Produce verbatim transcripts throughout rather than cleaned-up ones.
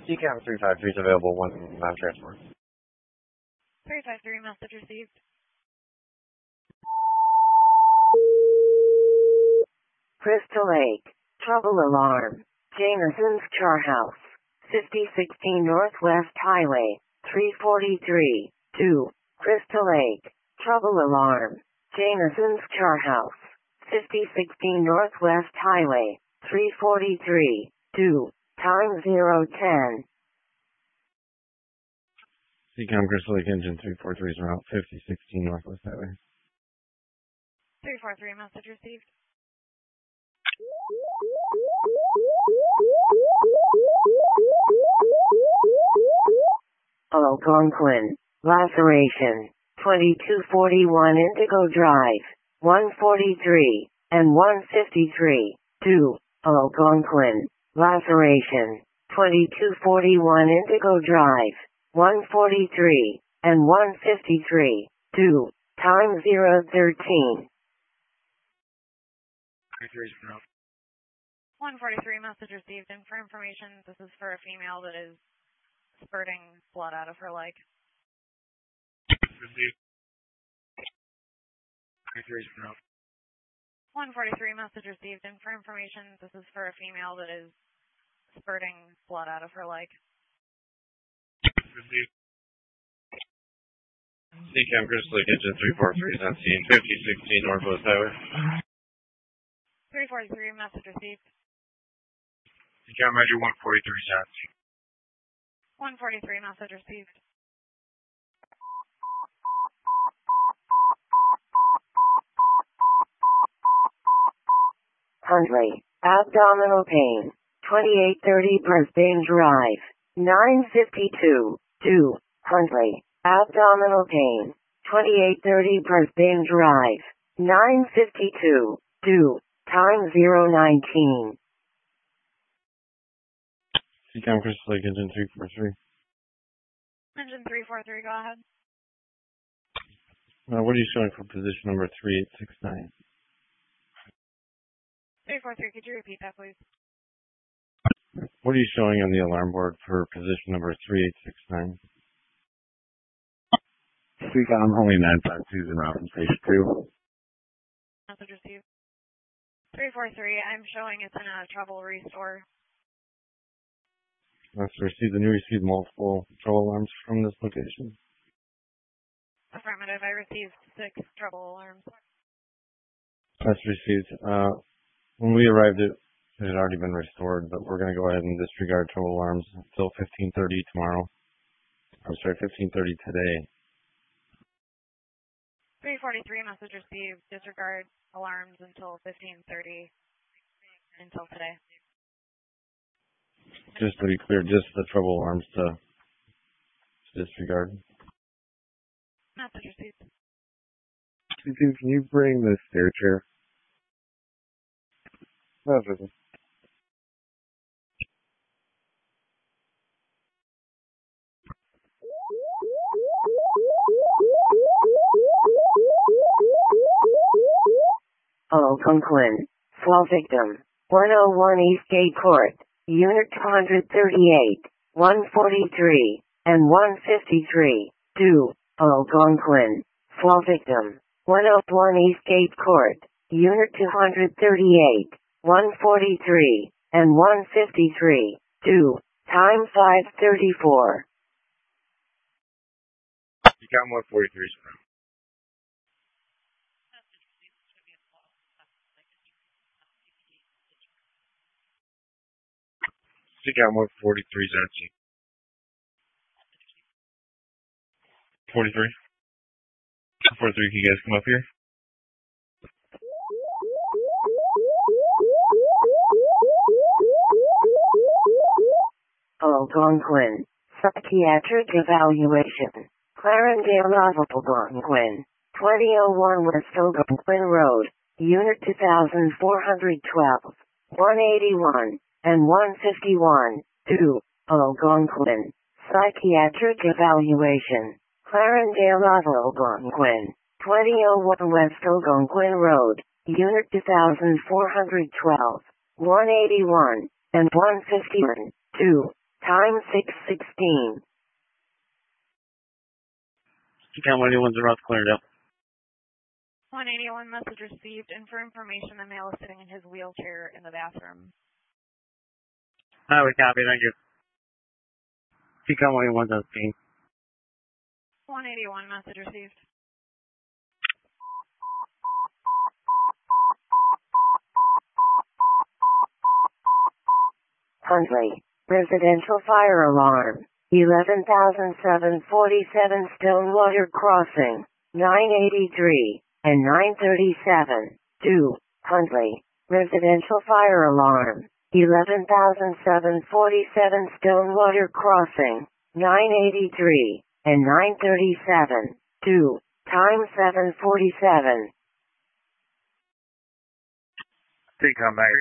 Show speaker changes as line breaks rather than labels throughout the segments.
C CAM three five three is available, one non-transport.
three five three, message received.
Crystal Lake, trouble alarm. Jameson's Char House, fifty sixteen Northwest Highway, three forty-three, two. Crystal Lake, trouble alarm. Jameson's Char House, fifty sixteen Northwest Highway, three forty-three, two. Time zero ten.
C CAM Crystal Lake Engine three four three is route fifty sixteen Northwest Highway.
three four three, message received.
Algonquin, laceration, twenty-two forty-one Indigo Drive, one forty-three, and one fifty-three, two. Algonquin, laceration, twenty-two forty-one Indigo Drive, one forty-three, and one fifty-three, two. Time zero thirteen.
one forty-three, message received. And for information, this is for a female that is spurting blood out of her leg. one forty-three, message received. And for information, this is for a female that is spurting blood out of her leg.
C CAM Crystal Lake Engine three four three is on scene, fifty sixteen Northwest Highway.
three forty-three, message received.
C CAM Roger one forty-three is on scene.
one forty-three, message received.
Huntley, abdominal pain, twenty-eight thirty Brisbane Drive, nine fifty-two, two. Huntley, abdominal pain, twenty-eight thirty Brisbane Drive, nine fifty-two, two. Time zero nineteen.
C CAM Crystal Lake Engine three four three.
Engine three four three, go ahead.
Uh, what are you showing for position number three eight six nine?
three four three, could you repeat that, please?
What are you showing on the alarm board for position number three eight six nine?
C CAM only nine five two is in route from station two.
Message received. three four three, I'm showing it's in a trouble restore.
Let's receive the new received multiple trouble alarms from this location.
Affirmative, I received six trouble alarms.
That's received. Uh, when we arrived, it, it had already been restored, but we're going to go ahead and disregard trouble alarms until fifteen thirty tomorrow. I'm sorry, fifteen thirty today.
three forty-three, message received. Disregard alarms until fifteen thirty until today.
Just to be clear, just the trouble alarms to, to disregard.
Message received.
Can you bring the stair chair?
That's okay.
Algonquin, fall victim, one oh one Eastgate Court, Unit two thirty-eight, one forty-three, and one fifty-three, two. Algonquin, fall victim, one oh one Eastgate Court, Unit two thirty-eight, one forty-three, and one fifty-three, two. Time five thirty-four.
You got one forty-three. You got one forty-three, Zanchi. forty-three? forty-three, can you guys come up here?
Algonquin, psychiatric evaluation. Clarendale Algonquin, twenty oh one West Algonquin Road, Unit two thousand four hundred twelve, one eighty-one, and one fifty-one, two. Algonquin, psychiatric evaluation. Clarendale Algonquin, twenty oh one West Algonquin Road, Unit two thousand four hundred twelve, one eighty-one, and one fifty-one, two. Time time six sixteen.
Econ one eighty-one's in route to Clarendale.
one eighty-one message received, and for information, the male is sitting in his wheelchair in the bathroom.
Highway copy, thank you. Econ one eighty-one's on scene.
one eighty-one message received.
Huntley, residential fire alarm, eleven thousand seven hundred forty-seven Stonewater Crossing, nine eighty-three, and nine thirty-seven, two, Huntley, residential fire alarm, eleven thousand seven hundred forty-seven Stonewater Crossing, nine eighty-three, and nine thirty-seven, two, time seven forty-seven.
Econ back.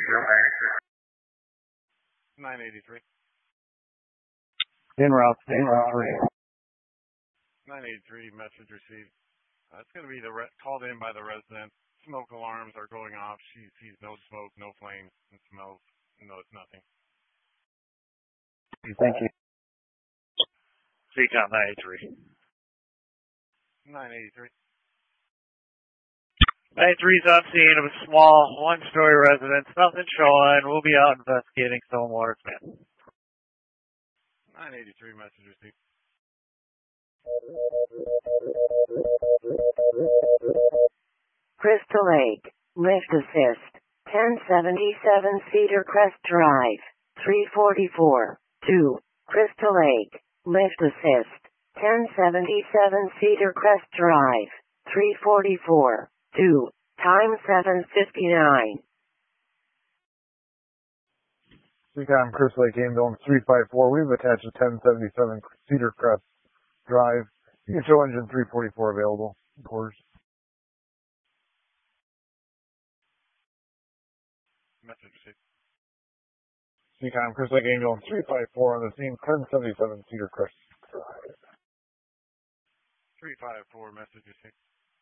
nine eighty-three.
En route, en route.
nine eighty-three, message received. Uh, it's going to be the re- called in by the resident. Smoke alarms are going off. She sees no smoke, no flames, and smells. No, it's nothing.
Thank you.
Econ nine eighty-three. nine eighty-three.
nine eighty-three is on scene of a small one-story residence. Nothing showing. We'll be out investigating Stonewater.
nine eighty-three, message received.
Crystal Lake, lift assist, ten seventy-seven Cedar Crest Drive, three forty-four, two, Crystal Lake, lift assist, ten seventy-seven Cedar Crest Drive, three forty-four, two, time seven fifty-nine.
Econ Chris Lake Ambulance three five four. We've attached a ten seventy-seven Cedar Crest Drive. You can show engine three forty-four available. Of course.
Message received.
Econ Chris Lake Ambulance three five four on the scene, ten seventy-seven Cedar Crest Drive.
three five four, message received.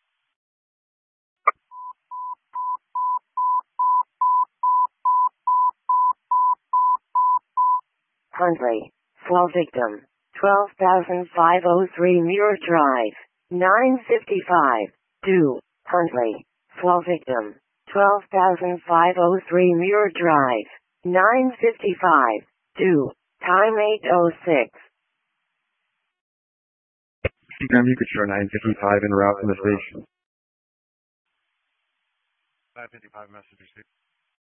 Huntley, fall victim, twelve thousand five hundred three Muir Drive, nine fifty-five, two, Huntley, fall victim, twelve thousand five hundred three Muir Drive, nine fifty-five, two, time eight oh six.
Econ, you could show nine fifty-five en route from the station.
nine fifty-five, message received.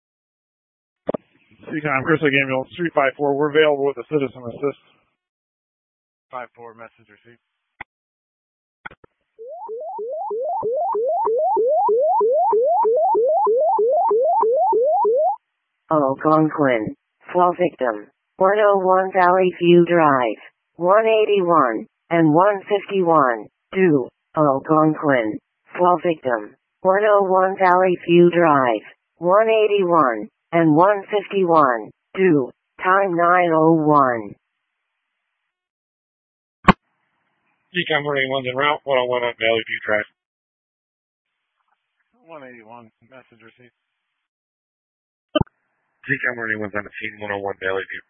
Econ Chris Lake Ambulance three five four. We're available with a citizen assist.
five four, message received.
Algonquin, fall victim, one oh one Valley View Drive, one eighty-one, and one fifty-one, two, Algonquin, fall victim, one oh one Valley View Drive, one eighty-one, and one fifty-one, two, time nine oh one.
Econ one eighty-one's en route, one oh one on Valley View Drive.
one eighty-one, message received.
Econ one eighty-one's on the scene, one oh one Valley View.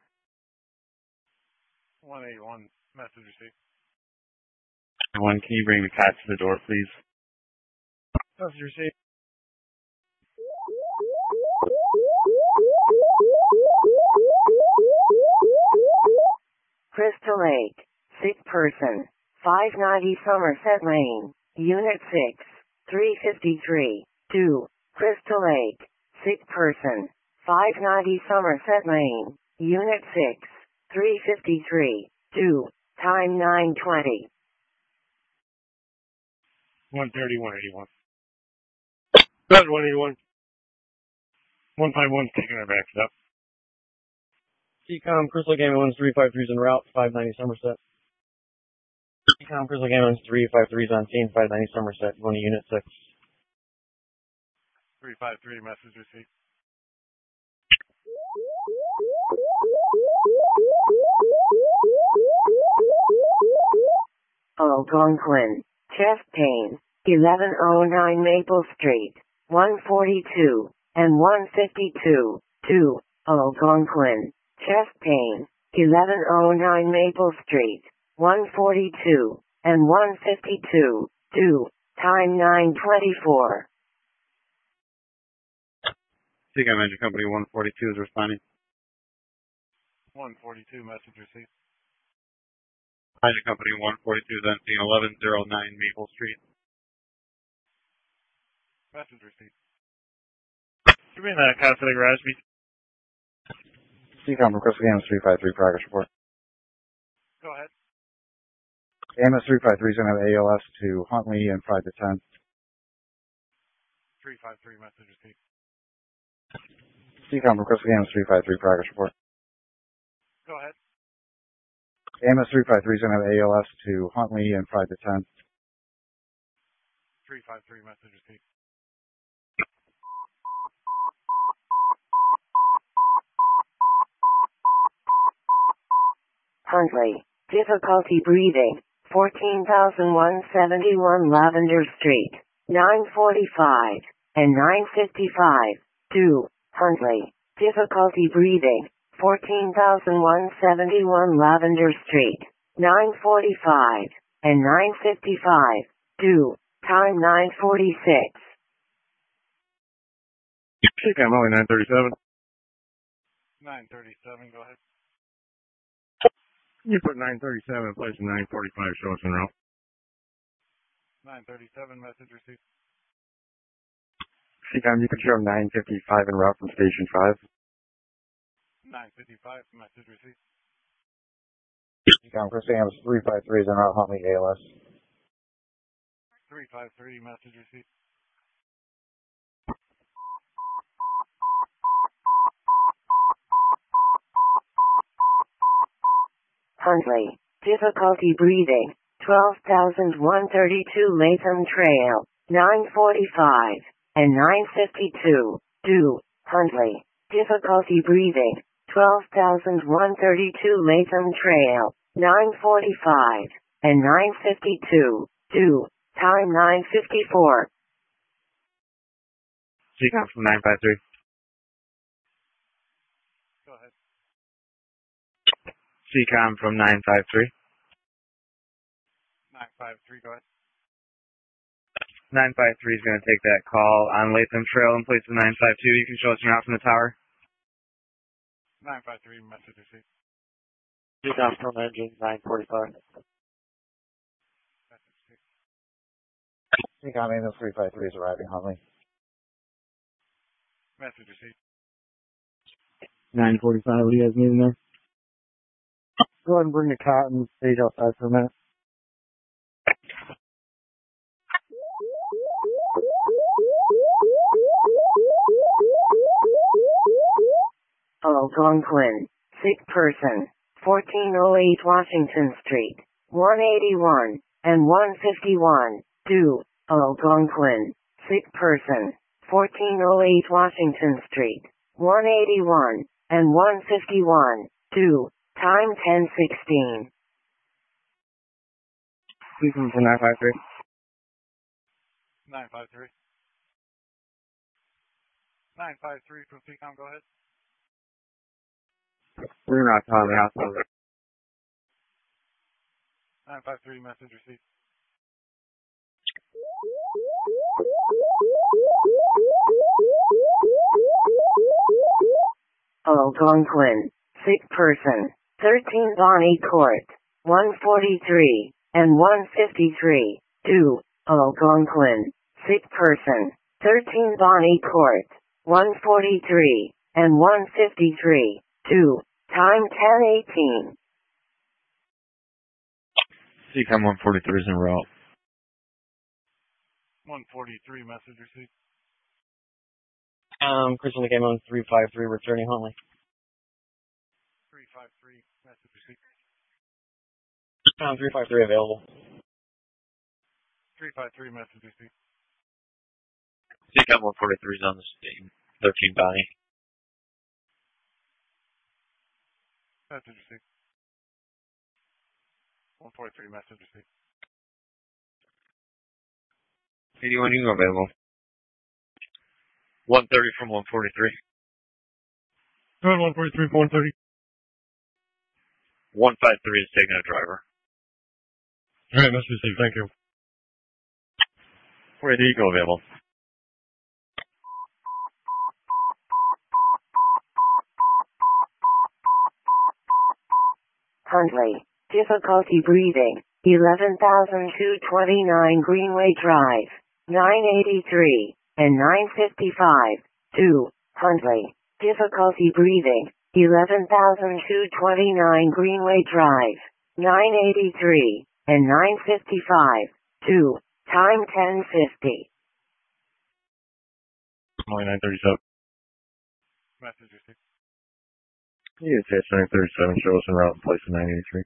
one eighty-one, message received.
One, can you bring the cots to the door, please?
Message received.
Crystal Lake, sick person, five ninety Somerset Lane, Unit six, three fifty-three, two, Crystal Lake, sick person, five ninety Somerset Lane, Unit six, three fifty-three, two, time nine twenty.
one thirty, one eighty-one. That's one eighty-one. one fifty-one's taking our backs up.
Ecom Crystal Lake Ambulance three five three is en route, five ninety Somerset. Ecom Crystal Lake Ambulance three five three is on scene, five ninety Somerset, going to Unit six.
three five three, message received.
Algonquin, chest pain, eleven oh nine Maple Street, one forty-two, and one fifty-two, two, Algonquin, chest pain, eleven oh nine Maple Street, one forty-two, and one fifty-two, due, time nine twenty-four.
Seacom Engine Company one forty-two is responding.
one forty-two, message received.
Engine Company one forty-two is on scene eleven oh nine Maple Street.
Message received. Give me that Casa de Garage.
Seacom from Crystal Games three five three, progress report.
Go ahead.
A M S three five three is going to have A L S to Huntley and five to ten.
three five three, message received.
Seacom from Crystal Games three five three, progress report.
Go ahead.
A M S three five three is going to have A L S to Huntley and five to ten.
three five three, message received.
Huntley, difficulty breathing, fourteen thousand one hundred seventy-one Lavender Street, nine forty-five, and nine fifty-five, due, Huntley, difficulty breathing, fourteen thousand one hundred seventy-one Lavender Street, nine forty-five, and nine fifty-five, due, time nine forty-six.
Seacom only nine thirty-seven.
nine thirty-seven, go ahead.
You put nine thirty-seven in place of nine forty-five, show us en route.
nine thirty-seven, message received.
Seacom, you can show nine fifty-five en route from Station five.
nine fifty-five, message received.
Seacom, Crystal Games three five three is en route Huntley A L S.
three five three, message received.
Huntley, difficulty breathing, twelve thousand one hundred thirty-two Latham Trail, nine forty-five, and nine fifty-two, due, Huntley, difficulty breathing, twelve thousand one hundred thirty-two Latham Trail, nine forty-five, and nine fifty-two, due, time nine fifty-four.
Seacom from nine five three.
Go ahead.
Seacom from nine five three.
nine five three, go ahead.
nine five three is going to take that call on Latham Trail in place of nine five two. You can show us en route from the tower.
nine five three, message received.
Seacom from engine nine forty-five.
Message received.
Seacom A M S three five three is arriving Huntley.
Message received.
nine forty-five, what do you guys need in there?
Go ahead and bring the cot and stage outside for a minute.
Algonquin, sick person, fourteen oh eight Washington Street, one eighty-one, and one fifty-one, due, Algonquin, sick person, fourteen oh eight Washington Street, one eighty-one, and one fifty-one, due, time ten sixteen.
Seacom from nine five three.
nine five three. nine five three from Seacom, go ahead.
We're not calling the hospital.
nine five three, message received.
Algonquin, sick person, thirteen Bonnie Court, one forty-three, and one fifty-three, due, Algonquin, sick person, thirteen Bonnie Court, one forty-three, and one fifty-three, due, time ten eighteen.
Seacom one forty-three is en route.
one forty-three, message received.
Um, Crystal Game on three five three, returning Huntley.
three five three, message received.
Um, three five three available.
three five three, message received.
Seacom one forty-three is on the scene. thirteen Bonnie.
Message received. one forty-three, message received.
eighty-one, you can go available. one thirty from one forty-three.
one forty-three, one thirty. one five three is taking a driver.
All right, must receive. Thank you.
Wait, Eco available.
Huntley. Difficulty breathing. eleven thousand two hundred twenty-nine Greenway Drive. nine eighty-three and nine fifty-five. two. Huntley. Difficulty breathing. eleven thousand two hundred twenty-nine Greenway Drive. nine eighty-three and nine fifty-five. two. Time ten fifty.
Only nine thirty-seven.
Message received.
Yeah, it's nine thirty-seven. Show us en route in place of nine eighty-three.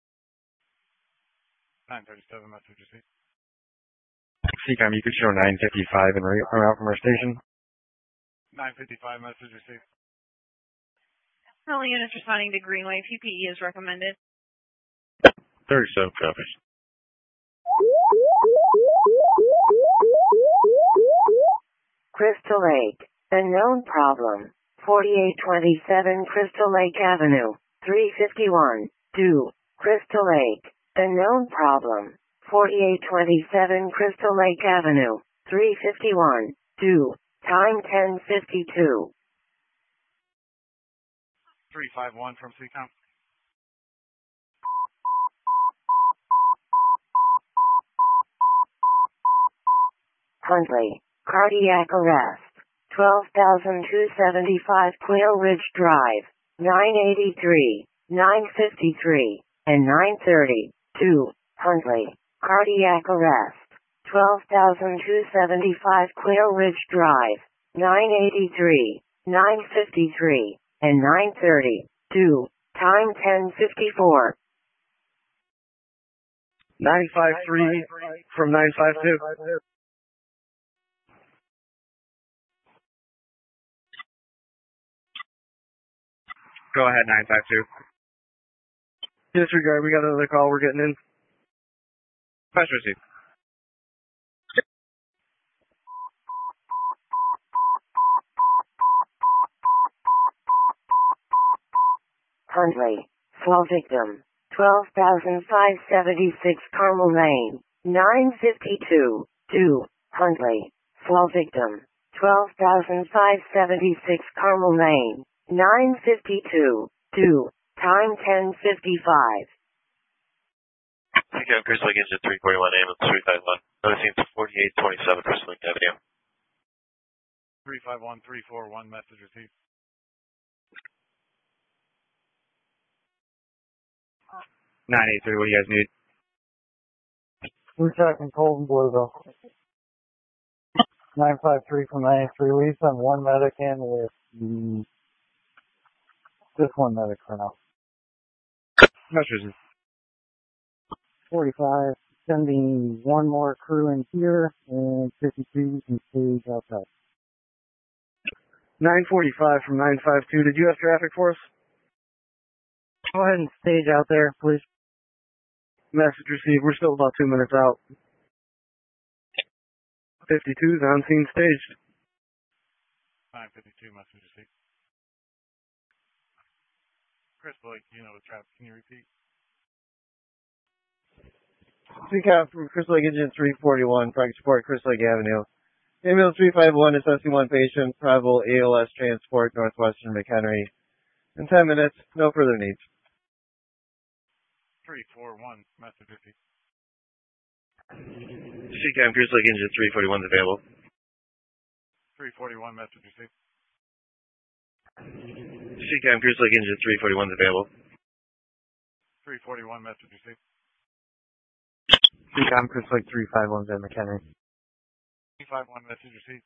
nine thirty-seven, message received.
C COM, you could show nine fifty-five and en route from our station.
nine fifty-five, message received.
All units responding to Greenway. P P E is recommended.
thirty-seven copies.
Crystal Lake. Unknown problem. forty-eight twenty-seven Crystal Lake Avenue. three fifty-one. two. Crystal Lake. Unknown problem. forty-eight twenty-seven Crystal Lake Avenue. three fifty-one. two. Time ten fifty-two.
three five one from C COM.
Huntley. Cardiac arrest. twelve thousand two hundred seventy-five Quail Ridge Drive. nine eighty-three, nine fifty-three, and nine thirty. two. Huntley. Cardiac arrest. twelve thousand two hundred seventy-five Quail Ridge Drive. nine eighty-three, nine fifty-three, and nine thirty. two. Time ten fifty-four.
nine five three from nine five two. Go ahead, nine five two. Disregard, we got another call we're getting in. Press receive.
Huntley. Fall victim. twelve thousand five hundred seventy-six Carmel Lane. nine fifty-two. two. Huntley. Fall victim. twelve thousand five hundred seventy-six Carmel Lane. nine fifty-two. two. Time ten fifty-five.
C COM Crystal Lake Engine three forty-one, ambulance three five one. Noticing forty-eight twenty-seven Crystal Lake Avenue.
three five one, three four one, message received.
nine eight three, what do you guys need?
We're talking cold and Blueville. nine five three from nine eight three. We send one medic in with mm, just one medic for now.
Message.
forty-five, sending one more crew in here, and fifty-two can stage outside.
nine forty-five from nine five two. Did you have traffic for us?
Go ahead and stage out there, please.
Message received. We're still about two minutes out. fifty-two is on scene staged.
nine fifty-two, message received. Crystal Lake, you know the traffic. Can you repeat?
C COM from Crystal Lake Engine three forty-one, Project Support, Crystal Lake Avenue. Ambulance three five one, assessing one patient, probable A L S transport, Northwestern McHenry. In ten minutes, no further needs.
three four one, message received.
C COM Crystal Lake Engine three forty-one is available.
three forty-one, message received.
C COM Crystal Lake Engine three forty-one is available.
three forty-one, message received.
C COM Crystal Lake three five one is at McHenry.
three five one, message received.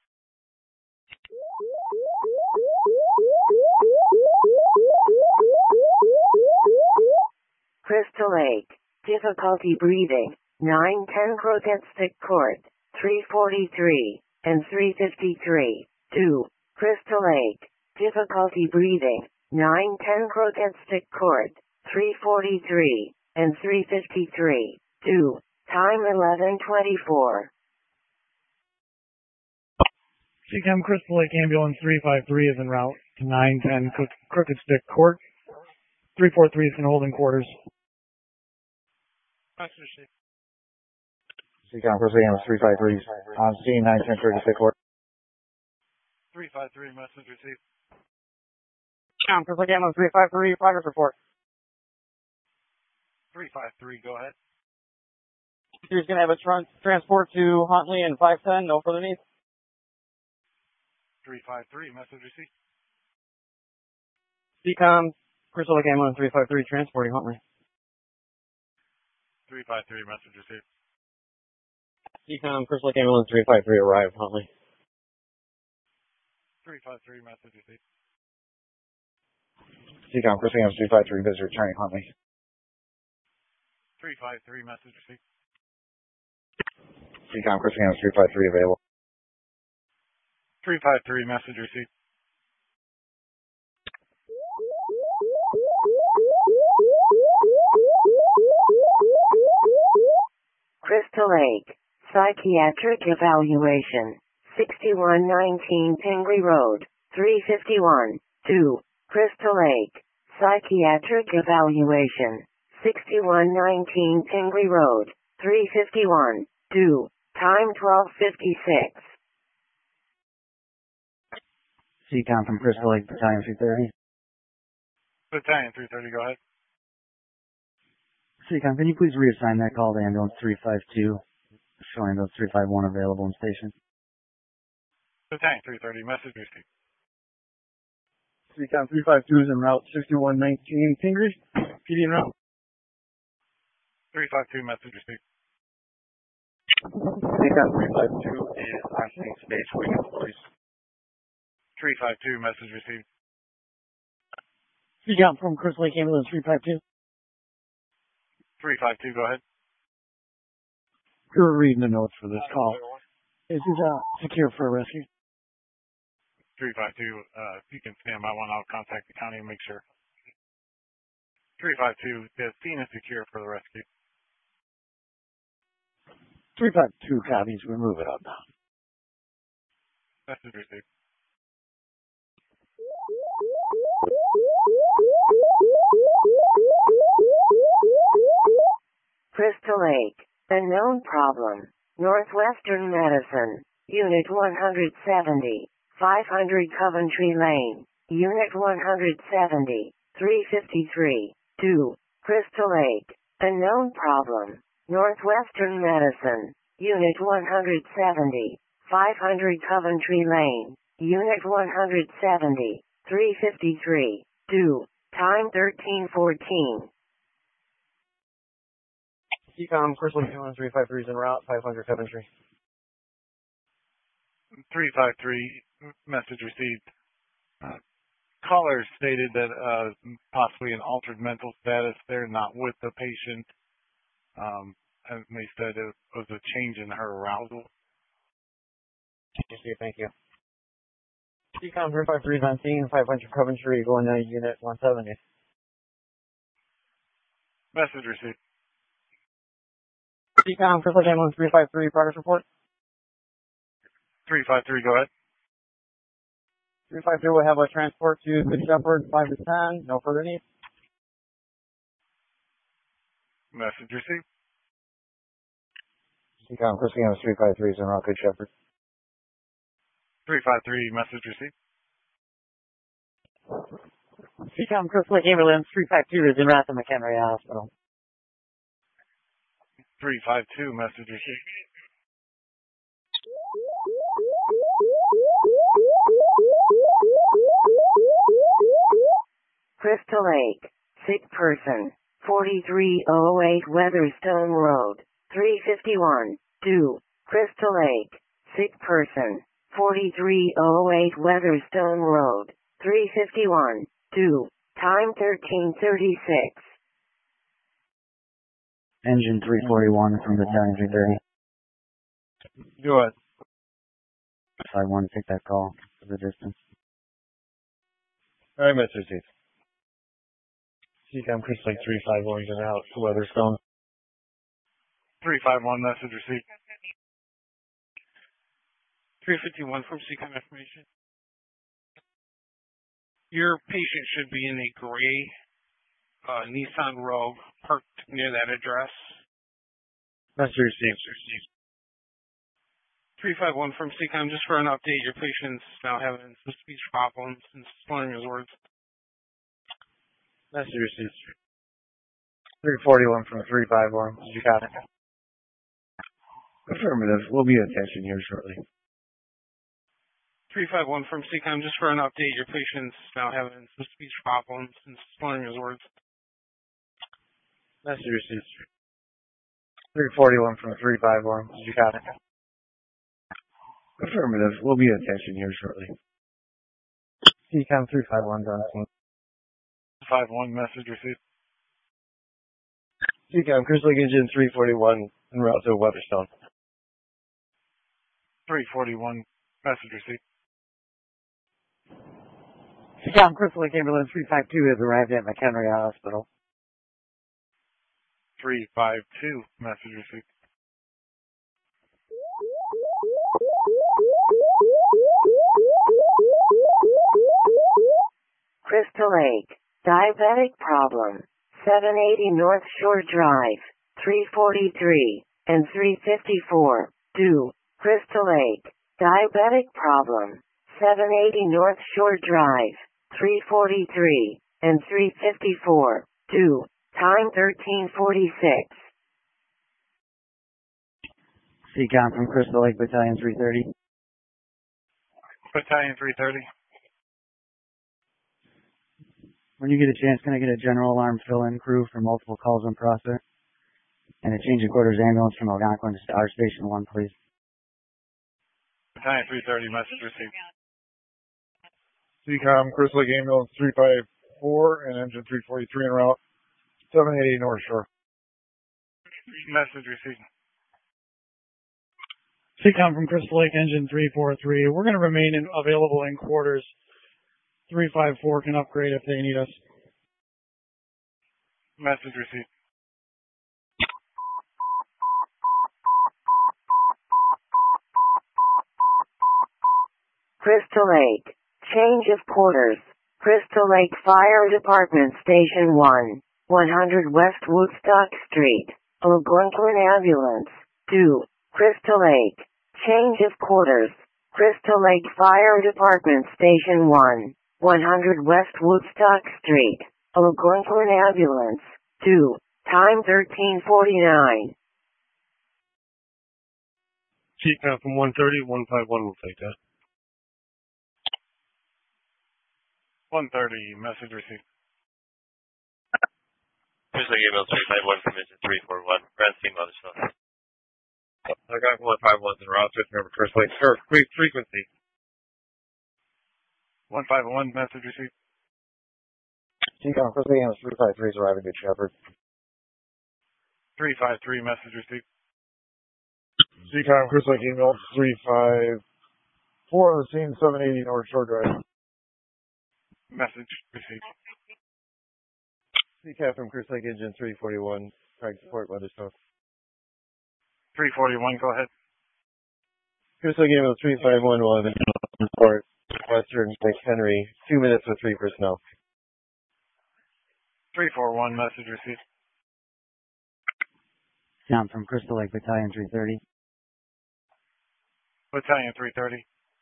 Crystal Lake. Difficulty breathing. nine ten Croquette Stick Court. three forty-three and three fifty-three. two. Crystal Lake. Difficulty breathing. nine ten Croquette Stick Court. three forty-three and three fifty-three. two. Time eleven twenty-four.
C COM Crystal Lake Ambulance three five three is en route to nine ten Crooked Stick Court.
three four three is going to hold in quarters.
Message received.
Seacom Crystal Gamma three five three on scene nine ten thirty-six court.
three five three, message received.
Seacom Crystal Gamma three five three, progress report.
three five three, go ahead.
He's going to have a tran- transport to Huntley and five ten, no further needs.
three five three, message received.
Seacom Crystal Gamma three five three, transporting Huntley.
three five three, message received.
Seacom Crystal Gamma three five three, arrived Huntley.
three five three, message received.
Seacom Crystal Gamma three five three, visitor returning Huntley.
three five three, message received.
Seacom Crystal Gamma three five three available.
three five three, message received.
Crystal Lake, psychiatric evaluation, sixty-one nineteen Pingree Road, three fifty-one, two. Crystal Lake, psychiatric evaluation, sixty-one nineteen Pingree Road, three fifty-one, two. Time twelve fifty-six.
Seacom from Crystal Lake, Battalion three thirty.
Battalion three thirty, go ahead.
Seacom, can you please reassign that call to ambulance three five two, showing those three five one available in station?
Battalion three thirty, message received.
Seacom three five two is en route, sixty-one nineteen Pingree, P D en route.
three five two, message received.
Seacom three five two is on scene stage waiting for police.
three five two, message received.
Seacom from Crystal Lake Ambulance three five two.
three five two, go ahead.
We were reading the notes for this call. This is uh, secure for a rescue.
three five two, uh, if you can stand by one, I'll contact the county and make sure. three five two, the scene is secure for the rescue.
three five two copies, we move it up.
Message received.
Crystal Lake, unknown problem, Northwestern Medicine, Unit one seventy, five hundred Coventry Lane, Unit one seventy, three fifty-three, two. Crystal Lake, unknown problem, Northwestern Medicine, Unit one seventy, five hundred Coventry Lane, Unit one seventy, three fifty-three, two. Time thirteen fourteen.
Seacom Crystal Lake Ambulance three five three is en route, five hundred Coventry.
three five three, message received. Uh, caller stated that uh, possibly an altered mental status. They're not with the patient. Um, and they said it was a change in her arousal.
Thank you. Seacom three five three is on scene, five hundred Coventry, going to Unit one seventy.
Message received.
Seacom Crystal Lake Ambulance three five three, progress report.
three five three, go ahead.
three five three will have a transport to Good Shepherd, five to ten, no further needs.
Message received.
Seacom Crystal Gamma three five three is en route, Good Shepherd.
three five three, message received.
Seacom Crystal Lake Ambulance three five two is en route to McHenry Hospital.
three five two, message received.
Crystal Lake, sick person, forty-three oh eight Weatherstone Road, three fifty-one, two. Crystal Lake, sick person, forty-three oh eight Weatherstone Road, three fifty-one, two. Time thirteen thirty-six.
Engine three forty-one from Battalion three thirty.
Go ahead.
I want to take that call for the distance.
All right, Mister Steve.
Seacom Crystal Lake three five one is en route to Weatherstone.
three five one, message received.
three fifty-one from Seacom information. Your patient should be in a gray uh, Nissan Rogue parked near that address.
Message received.
three five one from C COM, just for an update, your patient's now having some speech problems and slurring his words.
Message received. three forty-one from three five one. Did you got it?
Affirmative. We'll be attention here shortly.
three five one from C COM, just for an update, your patient's now having some speech problems and slurring his words.
Message received. three forty-one from three five one. Did you got it?
Affirmative. We'll be attention here shortly.
C COM three five one on scene.
five one message received.
C COM Chris Lake Engine three forty-one en route to Weatherstone.
three forty-one message received.
C COM Chris Lake Ambulance three five two has arrived at McHenry Hospital.
three five two message received.
Crystal Lake, diabetic problem, seven eighty North Shore Drive, three forty-three, and three fifty-four, due, Crystal Lake, diabetic problem, seven eighty North Shore Drive, three forty-three, and three fifty-four, due, time thirteen forty-six.
C COM from Crystal Lake Battalion three thirty.
Battalion three thirty.
When you get a chance, can I get a general alarm fill-in crew for multiple calls in process? And a change of quarters ambulance from Algonquin to our station one, please.
Battalion three thirty message received.
C COM Chris Lake Ambulance three five four and engine three forty-three en route, seven eighty North Shore.
Message received.
C COM from Crystal Lake Engine three four three. We're going to remain in, available in quarters. three five four can upgrade if they need us.
Message received.
Crystal Lake, change of quarters. Crystal Lake Fire Department Station one, one hundred West Woodstock Street, Algonquin Ambulance, two, Crystal Lake, change of quarters. Crystal Lake Fire Department Station one, one hundred West Woodstock Street, Algonquin Ambulance, two, time thirteen forty-nine.
C COM from one thirty, one five one will take that.
one thirty message received.
Here's the email three five one from engine three four one. Grand team Weatherstone. I got one five ones in route, switching over Crystal Lake. Sure, frequency.
one five one message received.
C COM Crystal Lake Ambulance three five three is arriving at Shepherd.
three five three message received.
C COM Crystal Lake Ambulance three five four on the scene, seven eighty North Shore Drive.
Message received.
C COM from Crystal Lake Engine three forty-one, trying to support Weatherstone.
three forty-one, go ahead.
Crystal Lake Ambulance three five one will have a support Western McHenry, two minutes with three personnel.
three four one message received.
COM from Crystal Lake Battalion three thirty.
Battalion three thirty.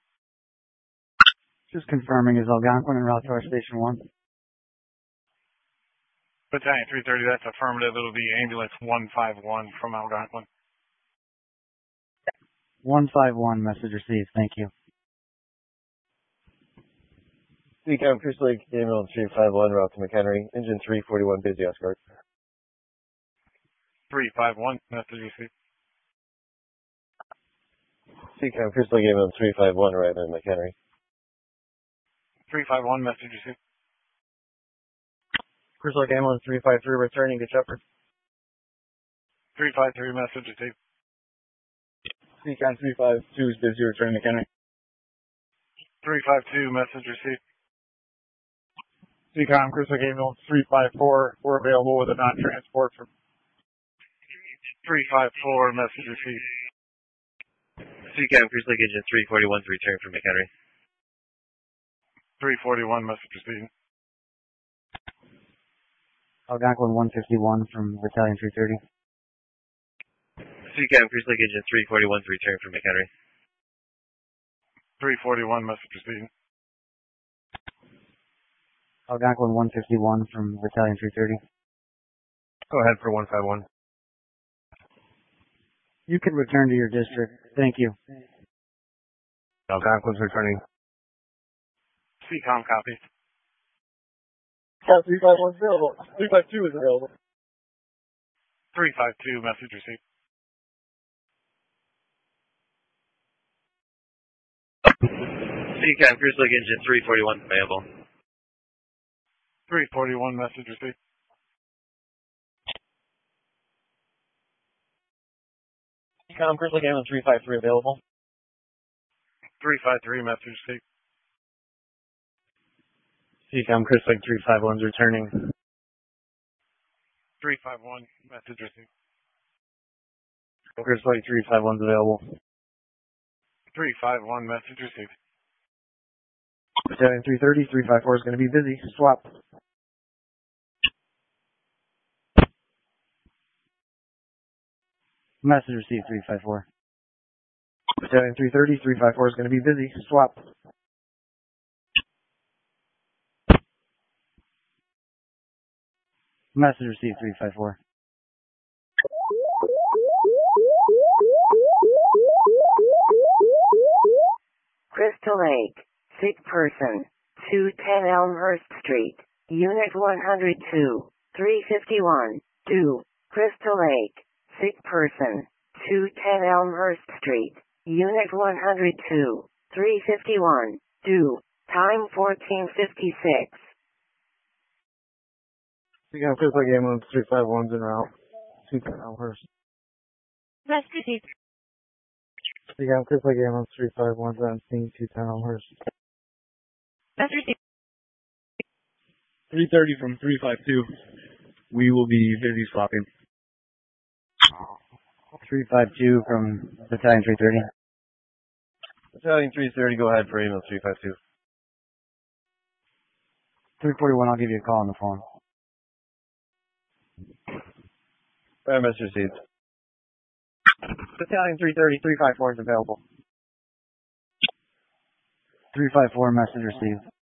Just confirming, is Algonquin en route to our station one?
Battalion three thirty, that's affirmative. It'll be ambulance one five one from Algonquin.
one five one, message received. Thank you.
C COM Crystal Lake Ambulance three five one, route to McHenry, engine three forty-one, busy escort.
three five one, message received.
C COM Crystal Lake Ambulance three five one, arriving at McHenry.
three five one, message received.
Crystal Lake Ambulance three five three, returning to Shepherd.
three five three, message received.
C COM three five two is busy, returning to McHenry.
three five two, message received.
C COM Crystal Lake Ambulance three five four, we're available with a non-transport from
three five four, message received.
C COM Crystal Lake Engine three forty-one is returning from McHenry.
three forty-one, message received.
Algonquin one fifty-one from Battalion three thirty.
C CAM, Cruise Lake Engine three forty-one is returning from McHenry.
three forty-one, message received.
Algonquin one fifty-one from Battalion three thirty.
Go ahead for one five one.
You can return to your district. Thank you.
Algonquin's returning.
C COM copy.
Cat three five one is available. three five two is available.
three five two, message received.
C CAM, Cruise Lake Engine three forty-one is available.
three forty-one, message received.
C COM, Cruise Lake Ambulance three five three available.
three five three, message received.
C COM, Chris Lake three five one is returning.
three five one, message received.
Chris Lake three five one is available.
three five one, message received.
Battalion three thirty, three five four is going to be busy. Swap.
Message received three five four.
Battalion three thirty, three five four is going to be busy. Swap.
Message received three five four.
Crystal Lake, sick person, two ten Elmhurst Street, Unit one hundred two, three fifty-one, two, Crystal Lake, sick person, two ten Elmhurst Street, Unit one hundred two, three fifty-one, two, time fourteen fifty-six.
C COM, Chris Lake Ambulance three five one's en route. two ten Elmhurst.
Message received.
C COM, Chris Lake Ambulance three five one's on scene, two ten Elmhurst.
Message received.
three thirty from three five two. We will be busy swapping.
three five two from Battalion three thirty.
Battalion three thirty, go ahead for ambulance three five two.
three forty-one, I'll give you a call on the phone.
Fire message received. Battalion three thirty, three five four is available.
three five four, message received.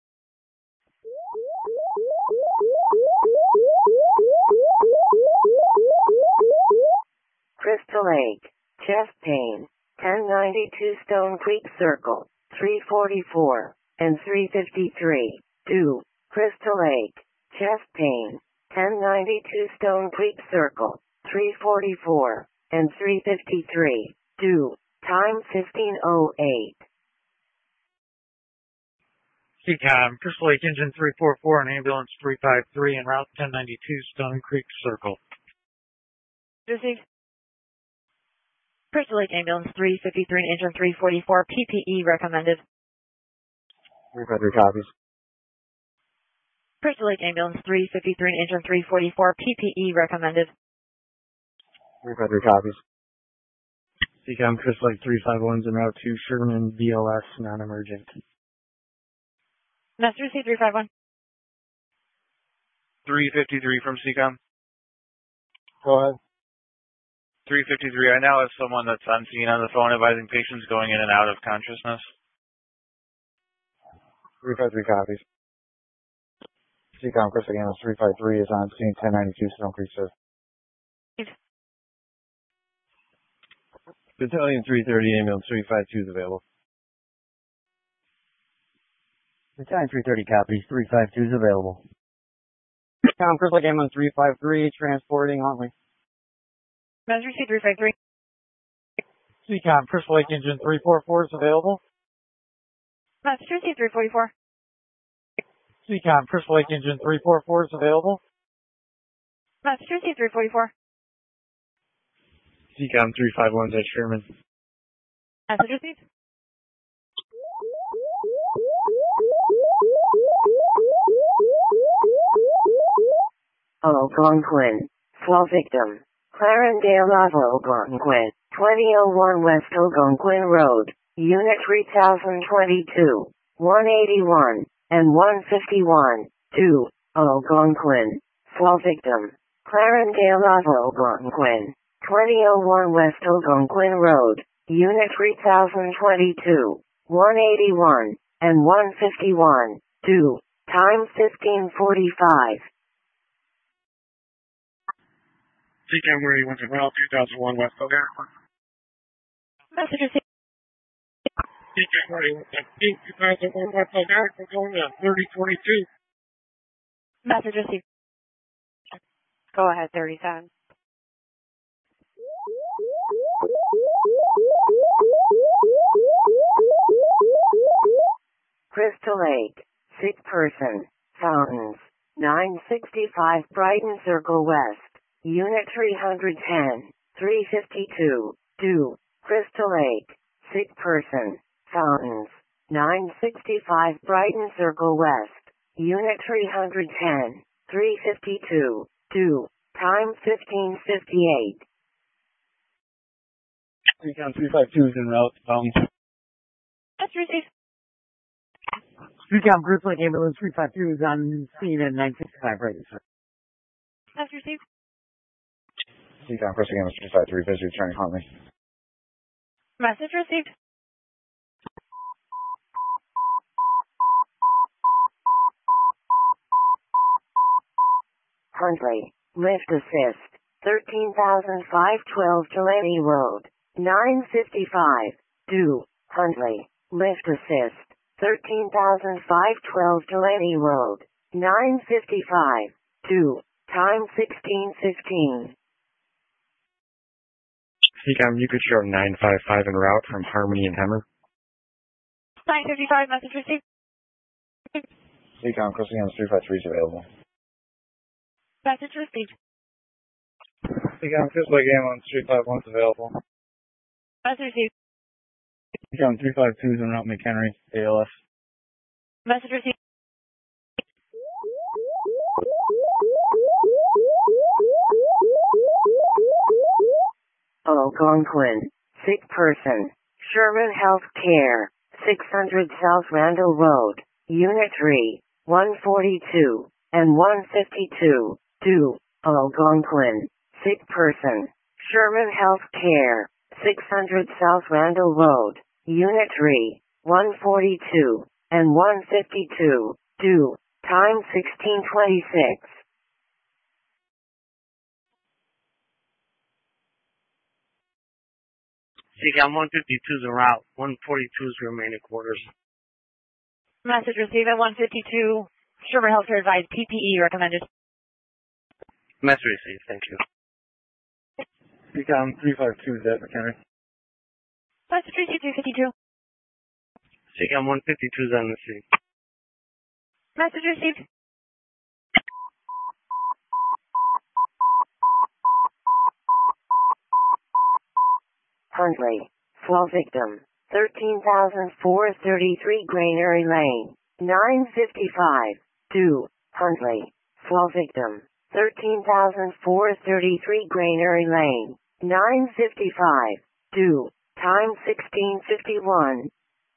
Crystal Lake, chest pain, ten ninety-two Stone Creek Circle, three forty-four, and three fifty-three, two, Crystal Lake, chest pain, ten ninety-two Stone Creek Circle, three forty-four, and three fifty-three, two, time fifteen oh eight.
C COM, Crystal Lake Engine three four four and Ambulance three five three en route ten ninety-two Stone Creek Circle.
Received. Crystal Lake Ambulance three fifty-three and Engine three forty-four, P P E recommended.
three five three copies.
Crystal Lake Ambulance three fifty-three and Engine three forty-four, P P E recommended.
three five three copies. C COM, Crystal Lake three five one's en route to Sherman, B L S, non-emergent.
Message received three five one.
three fifty-three from C COM.
Go ahead.
three fifty-three, I now have someone that's on scene on the phone advising patients going in and out of consciousness.
three five three copies. C COM, Crystal Lake Ambulance three five three is on scene, ten ninety-two Stone Creek Circle. Battalion three thirty, ambulance three five two is available.
Battalion three thirty copies, three five two is available.
C COM, Crystal Lake Ambulance three five three, transporting only.
Message received three five three.
C COM, Crystal Lake Engine three four four is available.
Message received three forty-four.
C COM, Crystal Lake Engine three four four is available.
Message received three forty-four.
C COM, three five one's at Sherman.
Message received.
Algonquin, fall victim, Clarendale of Algonquin, twenty oh one West Algonquin Road, Unit three thousand twenty-two, one eighty-one, and one fifty-one, two, Algonquin, Fall victim. Clarendale of Algonquin. twenty oh one West Algonquin Road. Unit three thousand twenty-two. one eighty-one. And one fifty-one. two. Time fifteen forty-five.
C CAM eighty-one to route two thousand one West Algonquin.
Message received.
C CAM eighty-one to two thousand one West Algonquin going at thirty twenty-two.
Message received. Go ahead, thirty-seven.
Crystal Lake. Sick person. Fountains. nine sixty-five Brighton Circle West. Unit three ten. three fifty-two. two. Crystal Lake. Sick person. Fountains. nine sixty-five Brighton Circle West. Unit three ten. three fifty-two. two. Time fifteen fifty-eight.
C CAM three five two is en route to Fountains.
Message received.
C CAM Group Lake Ambulance three five two is on scene at nine sixty-five Brighton Circle.
Message received.
C CAM Crystal Ambulance three five three, busy returning Huntley.
Message received.
Huntley. Lift assist. thirteen thousand five hundred twelve Delaney Road. nine fifty-five. two. Huntley. Lift assist. thirteen thousand five hundred twelve Delaney Road. nine fifty-five. two. Time sixteen fifteen.
C CAM, you could show nine five five en route from Harmony and Hemmer.
nine fifty-five. Message received.
C CAM Crystal Ambulance three five three is available.
Message received.
C CAM Crystal Lake Ambulance three five one is available.
Message received.
C CAM three five two is en route McHenry, A L S.
Message received.
Algonquin. Sick person. Sherman Health Care. six hundred South Randall Road. Unit three. one forty-two. And one fifty-two. two. Algonquin. Sick person. Sherman Health Care. six hundred South Randall Road. Unit three. one forty-two. And one fifty-two. two. Time sixteen twenty-six.
C CAM one fifty-two is en route. one forty-two is remaining quarters.
Message received at one fifty-two. Sherman Healthcare advised P P E recommended.
Message received. Thank you.
C CAM three five two is at McHenry.
Message received two fifty-two.
C CAM one fifty-two is on the scene.
Message received.
Huntley. Fall victim. thirteen thousand four hundred thirty-three Granary Lane. nine fifty-five. two. Huntley. Fall victim. thirteen thousand four hundred thirty-three Granary Lane. nine fifty-five. two. Time sixteen fifty-one.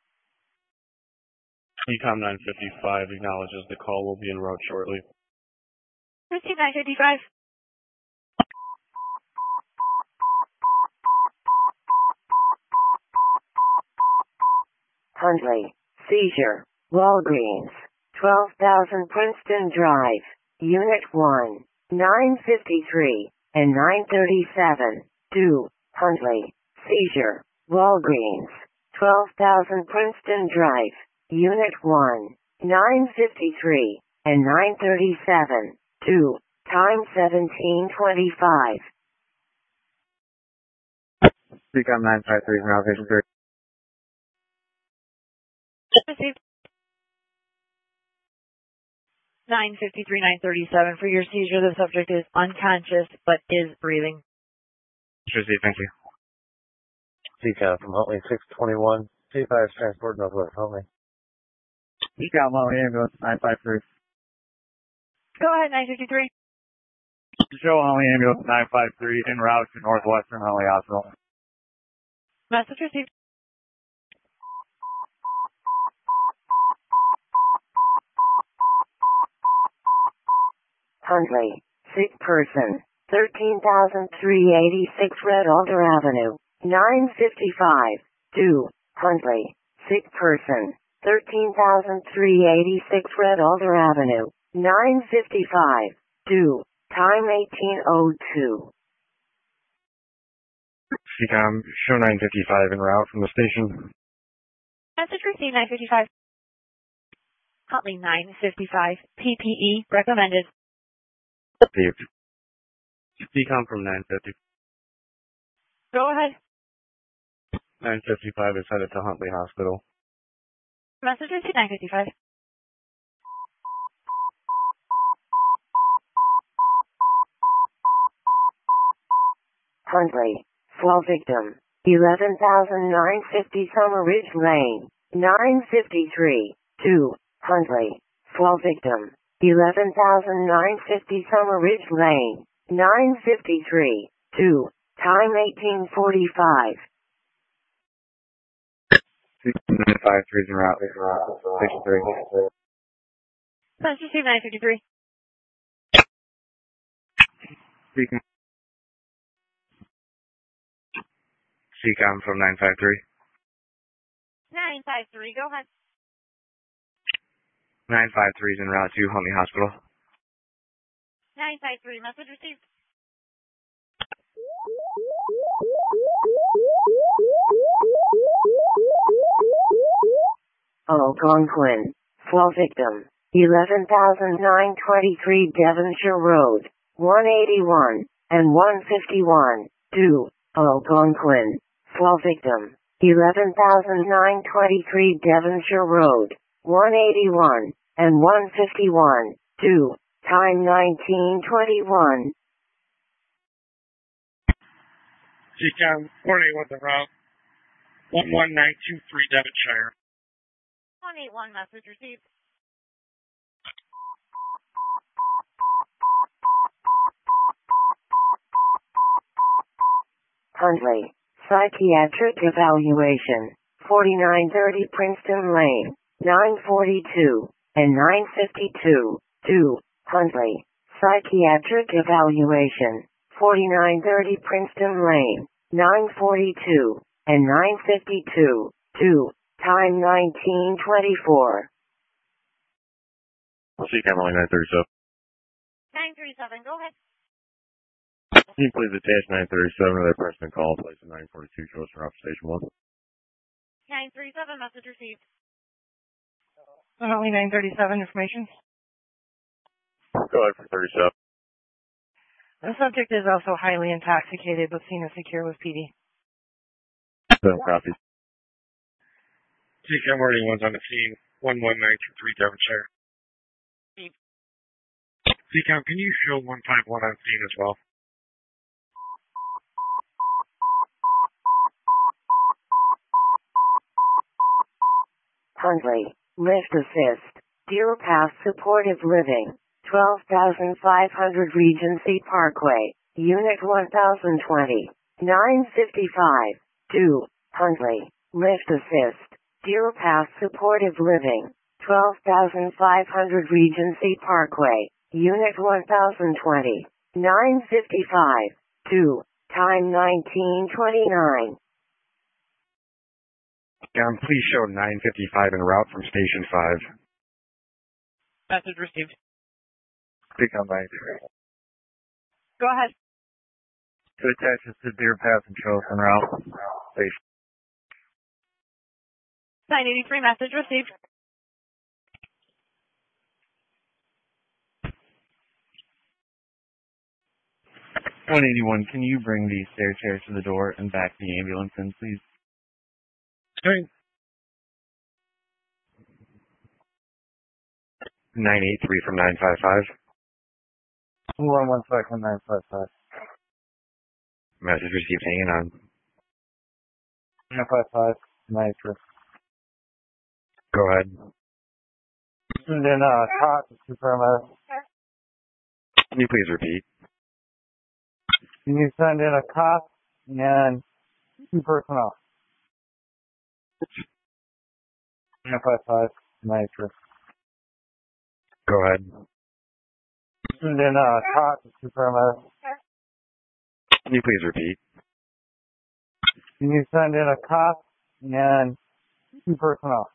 C CAM nine fifty-five acknowledges the call will be en route shortly.
Received nine fifty-five.
Huntley. Seizure. Walgreens. twelve thousand Princeton Drive. Unit one. nine fifty-three. And nine thirty-seven. two. Huntley. Seizure. Walgreens. twelve thousand Princeton Drive. Unit one. nine fifty-three. And nine thirty-seven. two. Time seventeen twenty-five.
C CAM nine five three is en route patient three.
Received. nine fifty-three, nine thirty-seven. For your seizure, the subject is unconscious but is breathing.
Received. Thank you.
C CAM from Huntley six twenty-one. C five is transport Northwest Huntley.
C CAM Huntley Ambulance nine five three.
Go ahead, nine fifty-three.
Show Huntley Ambulance nine five three en route to Northwestern Huntley Hospital.
Message received.
Huntley. sick person, thirteen thousand three hundred eighty-six Red Alder Avenue, nine fifty-five, two, Huntley, sick person, thirteen thousand three hundred eighty-six Red Alder Avenue, nine fifty-five, two, time eighteen oh two.
Seacom, show nine fifty-five en route from the station.
Message received nine fifty-five. Huntley nine fifty-five. P P E recommended.
Received. Seacom from nine fifty.
Go ahead.
nine fifty-five is headed to Huntley Hospital.
Message received nine fifty-five.
Huntley, fall victim, eleven thousand nine hundred fifty Summer Ridge Lane, nine fifty-three, two, Huntley, fall victim, eleven thousand nine hundred fifty Summer Ridge Lane, nine fifty-three, two, time eighteen forty-five.
nine five three is en route. Station three.
Message received nine fifty-three.
Seacom. Seacom from nine five three.
nine five three, go ahead.
nine five three is en route to Huntley Hospital.
nine five three, message received.
Algonquin, fall victim, eleven thousand nine hundred twenty-three Devonshire Road, one eighty-one, and one fifty-one, two, Algonquin, fall victim, eleven thousand nine hundred twenty-three Devonshire Road, one eighty-one, and one fifty-one, two, time nineteen twenty-one.
Seacom, one eighty-one en route. one one nine two three Devonshire.
one eighty-one, message received.
Huntley, psychiatric evaluation, forty-nine thirty Princeton Lane, nine forty-two, and nine fifty-two, two, Huntley, psychiatric evaluation, forty-nine thirty Princeton Lane, nine forty-two, and nine fifty-two, two, time nineteen twenty-four.
Seacom only nine thirty-seven.
nine thirty-seven, go ahead.
Can you please attach nine thirty-seven to that person call, place at nine forty-two, show us around station one.
nine thirty-seven, message received.
Only nine thirty-seven information.
Go ahead for thirty-seven.
The subject is also highly intoxicated, but seen as secure with P D.
Seven copies.
Seacom one eighty-one's on the scene. one one nine two three Devonshire. Seacom, can you show one five one on scene as well?
Huntley, lift assist, Deer Path Supportive Living, twelve thousand five hundred Regency Parkway, Unit one thousand twenty, nine fifty-five, two, Huntley, lift assist, Deer Path Supportive Living, twelve thousand five hundred Regency Parkway, Unit one thousand twenty, nine fifty-five, two, time nineteen twenty-nine.
Um, please show nine fifty-five en route from station five.
Message received.
Seacom nine.
Go ahead.
To attach us to Deer Path and show us en route. Station.
nine eighty-three, message received.
one eighty-one, can you bring the stair chairs to the door and back the ambulance in, please?
Sorry.
nine eight three from nine five five.
one one five one nine five five.
Message received, hanging on.
nine five five, nine three.
Go ahead.
And then, uh, cot to paramedic.
Can you please repeat?
Can you send in a cot and two personnel? nine five five, nine three.
Go ahead.
send in a cot to paramedics.
Can you please repeat?
Can you send in a cot and two personnel?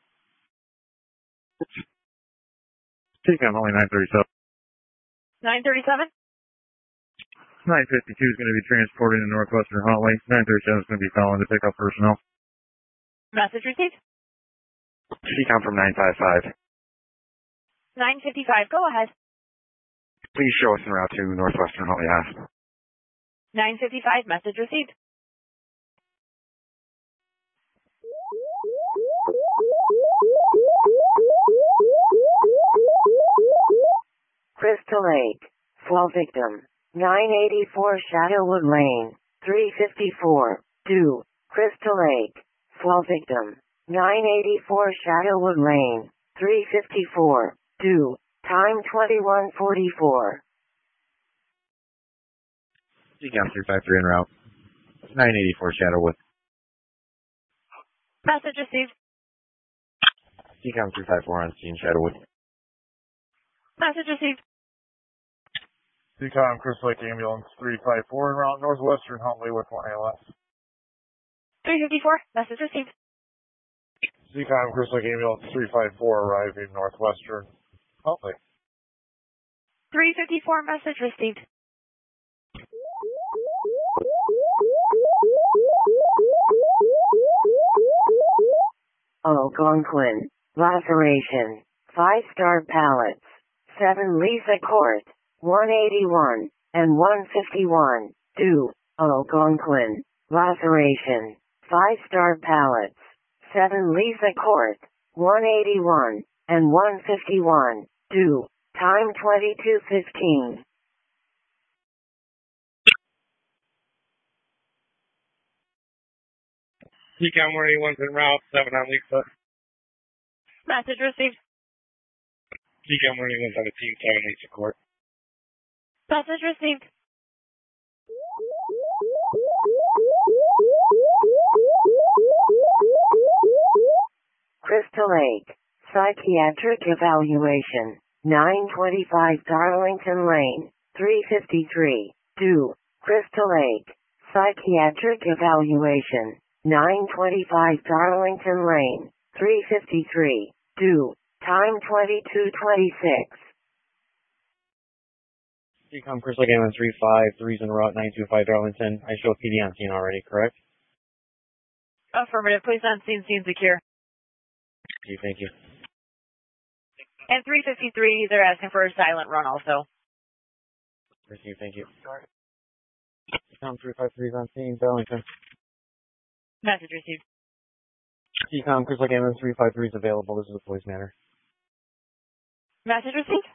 Seacom only nine thirty-seven.
nine thirty-seven?
nine fifty-two is going to be transported to Northwestern Huntley. nine thirty-seven is going to be following to pick up personnel.
Message received.
Seacom from nine five five.
nine fifty-five, go ahead.
Please show us en route to Northwestern Huntley Hospital.
nine fifty-five, message received.
Crystal Lake. Fall victim. nine eighty-four Shadowwood Lane. three fifty-four. two. Crystal Lake. Fall victim. nine eighty-four Shadowwood Lane. three fifty-four. two. Time twenty-one forty-four.
Seacom three five three en route. nine eighty-four Shadowwood.
Message received.
Seacom three five four on scene, Shadowwood.
Message received.
Seacom Crystal Lake Ambulance three five four en route Northwestern Huntley with one A L S.
three fifty-four, message received.
Seacom Crystal Lake Ambulance three five four arriving Northwestern Huntley.
three fifty-four, message received.
Algonquin. Laceration. Five-star pallets. seven Lisa Court. one eighty-one and one fifty-one. two. Algonquin. Laceration. Five-star pallets. seven Lisa Court. one eighty-one and one fifty-one. two. Time twenty-two fifteen.
Seacom one eighty-one's en route, seven on Lisa.
Message received.
Seacom one eighty-one's on the team, seven Lisa Court.
Message received.
Crystal Lake. Psychiatric evaluation. nine twenty-five Darlington Lane. three fifty-three. two. Crystal Lake. Psychiatric evaluation. nine twenty-five Darlington Lane. three fifty-three. two. Time twenty-two twenty-six.
Seacom Crystal Lake Ambulance three five three en route nine two five Darlington. I show P D on scene already, correct?
Affirmative, please on scene, scene secure.
Okay, thank you.
And three fifty-three, they're asking for a silent run also.
Receive, thank you. Seacom three five three is on scene, Darlington.
Message received.
Seacom Crystal Lake Ambulance three five three is available. This is a police matter.
Message received.